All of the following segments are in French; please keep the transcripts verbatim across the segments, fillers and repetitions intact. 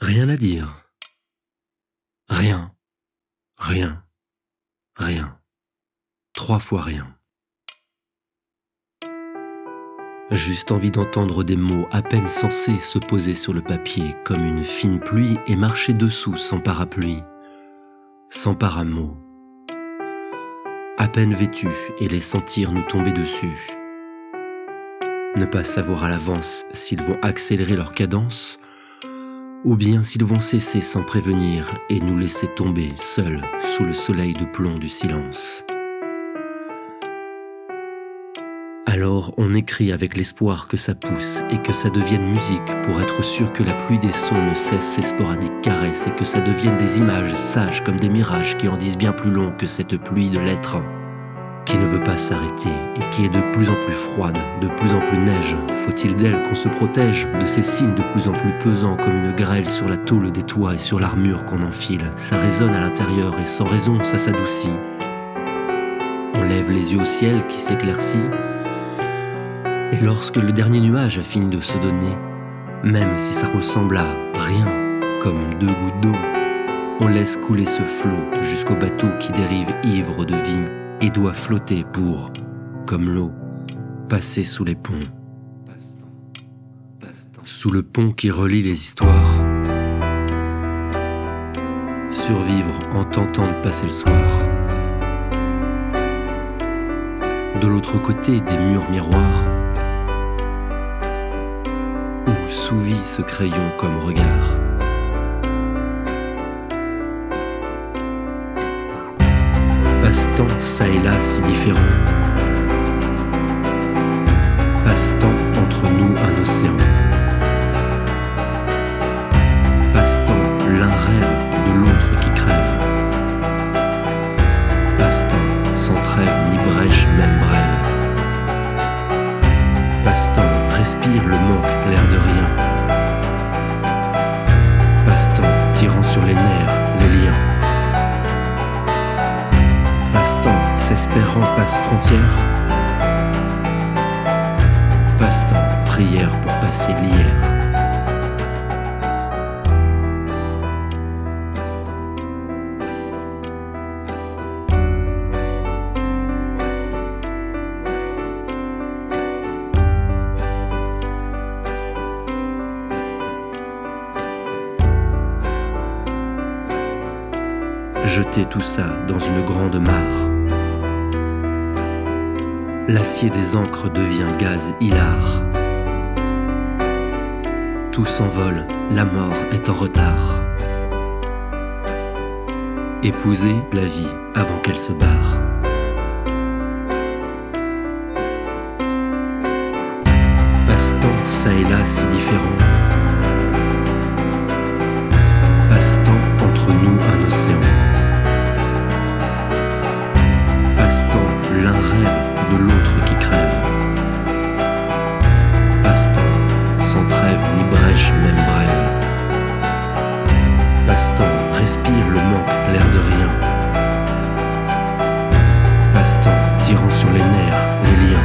Rien à dire. Rien, rien, rien. Trois fois rien. Juste envie d'entendre des mots à peine censés se poser sur le papier comme une fine pluie et marcher dessous sans parapluie, sans paramots. À peine vêtus et les sentir nous tomber dessus. Ne pas savoir à l'avance s'ils vont accélérer leur cadence ou bien s'ils vont cesser sans prévenir et nous laisser tomber seuls sous le soleil de plomb du silence. Alors on écrit avec l'espoir que ça pousse et que ça devienne musique pour être sûr que la pluie des sons ne cesse ses sporadiques caresses et que ça devienne des images sages comme des mirages qui en disent bien plus long que cette pluie de lettres qui ne veut pas s'arrêter et qui est de plus en plus froide, de plus en plus neige. Faut-il d'elle qu'on se protège de ces signes de plus en plus pesants comme une grêle sur la tôle des toits et sur l'armure qu'on enfile. Ça résonne à l'intérieur et sans raison ça s'adoucit. On lève les yeux au ciel qui s'éclaircit et lorsque le dernier nuage a fini de se donner, même si ça ressemble à rien, comme deux gouttes d'eau, on laisse couler ce flot jusqu'au bateau qui dérive ivre de vie et doit flotter pour, comme l'eau, passer sous les ponts. Sous le pont qui relie les histoires. Survivre en tentant de passer le soir. De l'autre côté des murs miroirs, où sous-vit ce crayon comme regard. Passe-temps, ça et là, si différent. Passe-temps, entre nous, un océan. Passe-temps, l'un rêve de l'autre qui crève. Passe-temps, sans trêve ni brèche, même brève. Passe-temps, respire le manque, l'air de rien. Passe-temps, tirant sur les nerfs, les liens. Passe-temps, s'espérant passe frontière. Passe-temps, prière pour passer l'hier. Jeter tout ça dans une grande mare. L'acier des encres devient gaz hilar. Tout s'envole, la mort est en retard. Épouser la vie avant qu'elle se barre. Passe-temps, ça et là, si différent. Passe-temps, entre nous, un océan. Passe-temps, l'un rêve de l'autre qui crève. Passe-temps, sans trêve ni brèche, même brève. Passe-temps, respire le manque, l'air de rien. Passe-temps, tirant sur les nerfs, les liens.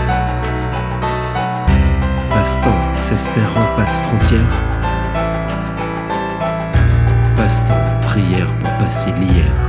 Passe-temps, s'espérant passe frontière. Passe-temps, prière pour passer l'hier.